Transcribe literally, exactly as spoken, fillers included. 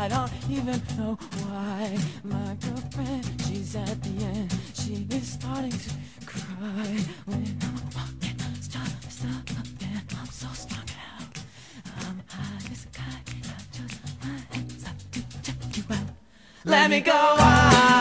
I don't even know why. My girlfriend, she's at the end. She is starting to cry when I'm walking. Stop, stop, and I'm so strung out. I'm high as a kite. I just my hands up to check you out. Let me go on.